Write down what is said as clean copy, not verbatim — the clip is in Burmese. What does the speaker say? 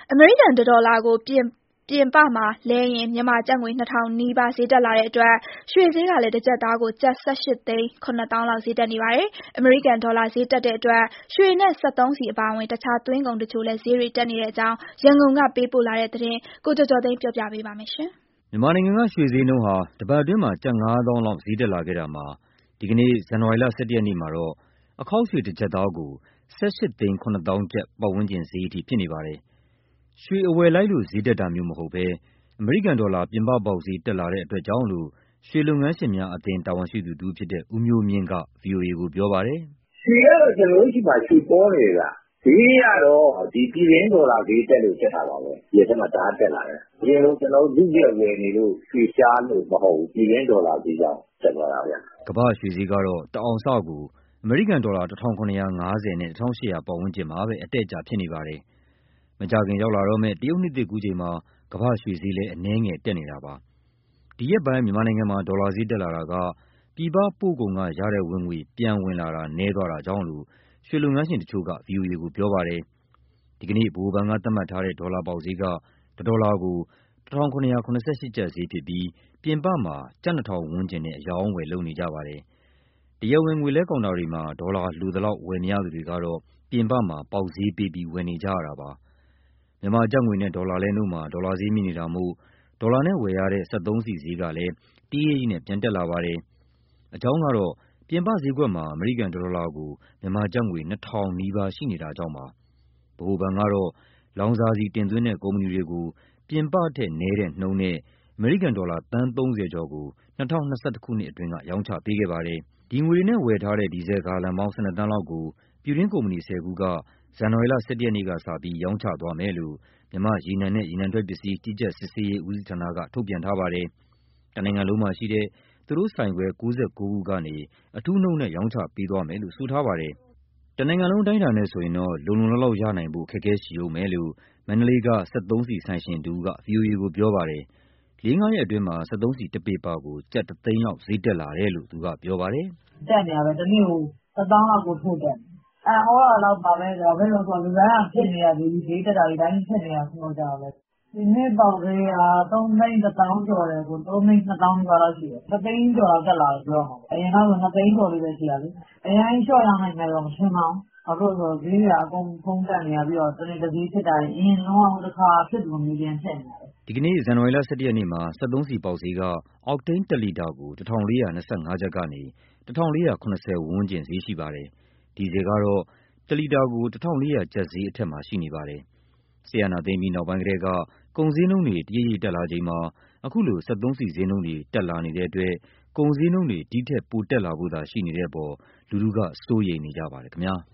အမေရိကန်ဒေါ်လာကိုပြင်ပမှာလဲရင်မြန်မာကျပ်ငွေ 2,000 နီးပါးဈေးတက်လာတဲ့အတွက်ရွှေဈေးကလည်းတစ်ကျပ်သားကိုကျပ် 18 သိန်း 7 သောင်းလောက်ဈေးတက်နေပါတယ်။ အမေရိကန်ဒေါ်လာဈေးတက်တဲ့အတွက်ရွှေနဲ့စက်သုံးဆီအပါအဝင်တခြားသွင်းကုန်တချို့လည်းဈေးတွေတက်နေတဲ့အကြောင်းရန်ကုန်ကပေးပို့လာတဲ့သတင်းကိုကျော်ကျော်သိန်းပြောပြပေးပါမယ်။မြန်မာနိုင်ငံကရွှေဈေးနှုန်းဟာတပတ်အတွင်းမှာကျပ်5သောင်းလောက်ဈေးတက်လာခဲ့တာမှာဒီကနေ့ဇန်နဝါရီလ 17 ရက်နေ့မှာတော့အခေါက်ရွှေတစ်ကျပ်သားကို 18 သိန်း 7 သောင်းကျပ်ပတ်ဝန်းကျင်ဈေးအထိဖြစ်နေပါတယ်။ ရွှေအဝယ်လိုက်လို့ဈေးတက်တာမျိုးမဟုတ်ဘဲအမေရိကန်ဒေါ်လာပြင်ပပေါက်ဈေးတက်လာတဲ့အတွက်ကြောင့်လို့ရွှေလုပ်ငန်းရှင်များအသင်းတာဝန်ရှိသူတစ်ဦးဖြစ်တဲ့ဦးမျိုးမြင့်က VOA ကိုပြောပါတယ်။ “ရွှေကတော့ကျနော်တို့ဆီမှာရွှေပေါနေတယ်ဗျ။ဈေးကတော့ပြည်တွင်းဒေါ်လာဈေးတက်လို့တက်တာပါပဲ။ဒီရက်ထဲမှာတအားတက်လာတယ်။အရင်လိုကျနော်တို့လုယက်ဝယ်နေလို့ရွှေရှားလို့မဟုတ်ဘူး။ပြည်တွင်းဒေါ်လာဈေးကြောင့်တက်သွားတာဗျ။ ”ကမ္ဘာ့ရွှေဈေးကတော့တအောင်စကိုအမေရိကန်ဒေါ်လာ 1,750 နဲ့ 1,800 ပတ်ဝန်းကျင်မှာပဲအတက်အကျဖြစ်နေပါတယ်။မကြာခင်ရောက်လာတော့မယ့်တရုတ်နှစ်သစ်ကူးချိန်မှာကမ္ဘာ့ရွှေဈေးလည်းအနည်းငယ်တက်နေတာပါ။ဒီရက်ပိုင်းမြန်မာနိုင်ငံမှာဒေါ်လာဈေးတက်လာတာကပြည်ပပို့ကုန်ကရတဲ့ဝင်ငွေပြန်ဝင်လာတာနည်းသွားတာကြောင့်လို့ရွှေလုပ်ငန်းရှင်တချို့က VOA ကိုပြောပါတယ်။ဒီကနေ့ဗဟိုဘဏ်ကသတ်မှတ်ထားတဲ့ဒေါ်လာပေါက်ဈေးကတစ်ဒေါ်လာကို 1,778 ကျပ်ဈေးဖြစ်ပြီးပြင်ပမှာကျပ် 2,000 ဝန်းကျင်နဲ့အရောင်းအဝယ်လုပ်နေကြပါတယ်။တရားဝင်ငွေလဲကောင်တာတွေမှာဒေါ်လာလိုသလောက်ဝယ်မရသူတွေကတော့ပြင်ပမှာပေါက်ဈေးပေးပြီးဝယ်နေကြရတာပါ။မြန်မာကျပ်ငွေနဲ့ဒေါ်လာလဲနှုန်းမှာဒေါ်လာဈေးမြင့်နေတာမို့ဒေါ်လာနဲ့ဝယ်ရတဲ့စက်သုံးဆီဈေးကလည်းတရိပ်ရိပ်နဲ့ပြန်တက်လာပါတယ်။အကြောင်းကတော့ပြင်ပဈေးကွက်မှာအမေရိကန်ဒေါ်လာကိုမြန်မာကျပ်ငွေ 2,000 နီးပါးရှိနေတာကြောင့်ပါ။ဗဟိုဘဏ်ကတော့လောင်စာဆီတင်သွင်းတဲ့ကုမ္ပဏီတွေကိုပြင်ပထက်နည်းတဲ့နှုန်းနဲ့အမေရိကန်ဒေါ်လာသန်း 30 ကျော်ကို2021 ခုနှစ်အတွင်းကရောင်းချပေးခဲ့ပါတယ်။ဒီငွေတွေနဲ့ဝယ်ထားတဲ့ဒီဇယ်ဂါလံပေါင်း 12 သန်းလောက်ကိုပြည်တွင်းကုမ္ပဏီ 10 ခုကဇန်နဝါရီလ 17 ရက်နေ့ကစပြီးရောင်းချသွားမယ်လို့မြန်မာ့ရေနံနဲ့ရေနံထွက်ပစ္စည်းကြီးကြပ်စစ်ဆေးရေးဦးစီးဌာနကထုတ်ပြန်ထားပါတယ်။တနိုင်ငံလုံးမှာရှိတဲ့သူတို့ဆိုင်ခွဲ 96 ခုကနေအထူးနှုန်းနဲ့ရောင်းချပေးသွားမယ်လို့ဆိုထားပါတယ်။တနိုင်ငံလုံးအတိုင်းအတာနဲ့ဆိုရင်တော့လုံလုံလောက်လောက်ရနိုင်ဖို့အခက်အခဲရှိဦးမယ်လို့မန္တလေးကစက်သုံးဆီဆိုင်ရှင်တစ်ဦးက VOA ကိုပြောပါတယ်။ ၄-၅ ရက်အတွင်းမှာစက်သုံးဆီတစ်ပေပါကိုကျပ် 1 သိန်းလောက်ဈေးတက်လာတယ်လို့သူကပြောပါတယ်။“တက်နေတာပဲတစ်နေ့ကို1 သောင်းလောက်ကိုထိုးတက်နေတာ။အံ့သြတာလောက်ပါပဲ။ဘာဖြစ်လို့လဲဆိုတော့လူတိုင်းကဖြစ်နေရပြီဈေးတက်တာတွေတိုင်းဖြစ်နေတာဆိုတော့ဒီနေ့ပေါက်ဈေးက3 သိန်း 1 သောင်းကျော်တယ်ကို3 သိန်း 2 သောင်းနီးပါးလောက်ရှိတယ်။1 သိန်းကျော်လောက်တက်လာတယ်ပြောရမှာပေါ့။အရင်ကဆို2 သိန်းကျော်လေးပဲရှိတာလေ။အရင်ကြီးလျှော့ရနိုင်မယ်တော့မထင်ပါဘူး။ဘာဖြစ်လို့လဲဆိုတော့ဈေးတွေကအကုန်ဖုန်းတက်နေတာပြီးတော့တစ်နေ့တစ်ဈေးဖြစ်တာတွေအရင်တုန်းကဟိုတစ်ခါဖြစ်သလိုမျိုးပြန်ဖြစ်နေတာပဲ။ ”ဒီကနေ့ဇန်နဝါရီလ 17 ရက်နေ့မှာစက်သုံးဆီပေါက်ဈေးကအောက်တိန်း1 လီတာကို 1,425 ကျပ်ကနေ 1,470 ဝန်းကျင်ဈေးရှိပါတယ်။ဒီဇယ်ကတော့1 လီတာကို 1,400 ကျပ်ဈေးအထက်မှာရှိနေပါတယ်။စစ်အာဏာသိမ်းပြီးနောက်ပိုင်းကတည်းကကုန်ဈေးနှုန်းတွေတရိပ်ရိပ်တက်လာချိန်မှာအခုလိုစက်သုံးဆီဈေးနှုန်းတွေတက်လာနေတဲ့အတွက်ကုန်ဈေးနှုန်းတွေဒီထက်ပိုတက်လာဖို့သာရှိနေတဲ့အပေါ်လူထုကစိုးရိမ်နေကြပါတယ်ခင်ဗျာ။